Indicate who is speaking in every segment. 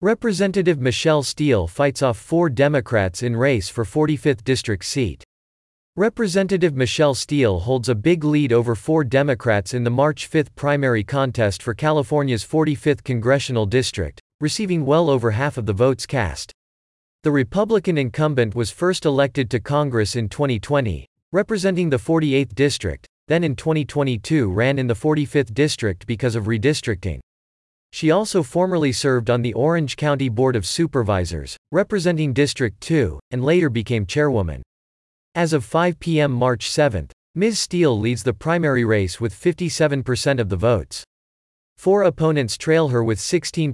Speaker 1: Representative Michelle Steel fights off 4 Democrats in race for 45th district seat. Representative Michelle Steel holds a big lead over 4 Democrats in the March 5 primary contest for California's 45th congressional district, receiving well over half of the votes cast. The Republican incumbent was first elected to Congress in 2020, representing the 48th district, then in 2022 ran in the 45th district because of redistricting. She also formerly served on the Orange County Board of Supervisors, representing District 2, and later became chairwoman. As of 5 p.m. March 7, Ms. Steel leads the primary race with 57% of the votes. 4 opponents trail her with 16%,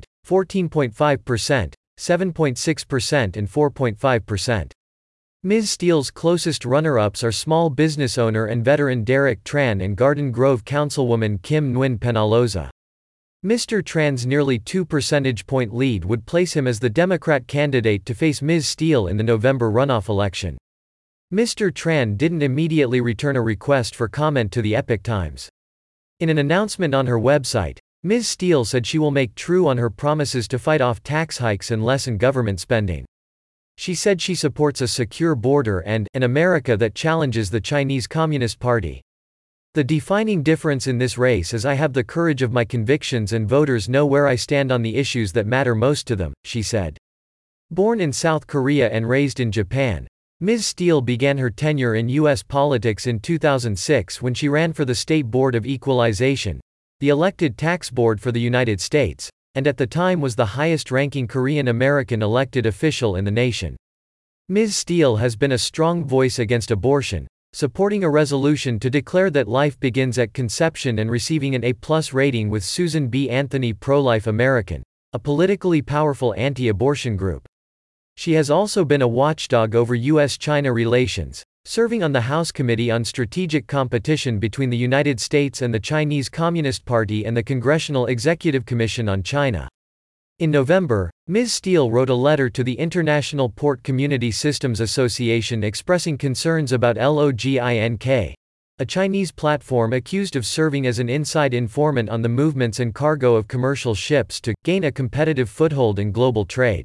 Speaker 1: 14.5%, 7.6% and 4.5%. Ms. Steele's closest runner-ups are small business owner and veteran Derek Tran and Garden Grove councilwoman Kim Nguyen Penaloza. Mr. Tran's nearly 2 percentage point lead would place him as the Democrat candidate to face Ms. Steel in the November runoff election. Mr. Tran didn't immediately return a request for comment to the Epoch Times. In an announcement on her website, Ms. Steel said she will make true on her promises to fight off tax hikes and lessen government spending. She said she supports a secure border and an America that challenges the Chinese Communist Party. The defining difference in this race is I have the courage of my convictions and voters know where I stand on the issues that matter most to them, she said. Born in South Korea and raised in Japan, Ms. Steel began her tenure in U.S. politics in 2006 when she ran for the State Board of Equalization, the elected tax board for the United States, and at the time was the highest-ranking Korean American elected official in the nation. Ms. Steel has been a strong voice against abortion, supporting a resolution to declare that life begins at conception and receiving an A+ rating with Susan B. Anthony Pro-Life American, a politically powerful anti-abortion group. She has also been a watchdog over U.S.-China relations, serving on the House Committee on Strategic Competition between the United States and the Chinese Communist Party and the Congressional Executive Commission on China. In November, Ms. Steel wrote a letter to the International Port Community Systems Association expressing concerns about LOGINK, a Chinese platform accused of serving as an inside informant on the movements and cargo of commercial ships to gain a competitive foothold in global trade.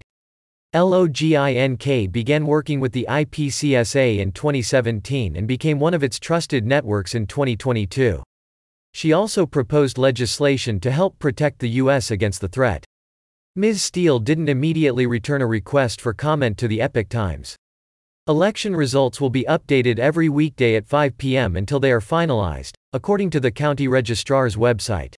Speaker 1: LOGINK began working with the IPCSA in 2017 and became one of its trusted networks in 2022. She also proposed legislation to help protect the U.S. against the threat. Ms. Steel didn't immediately return a request for comment to the Epoch Times. Election results will be updated every weekday at 5 p.m. until they are finalized, according to the county registrar's website.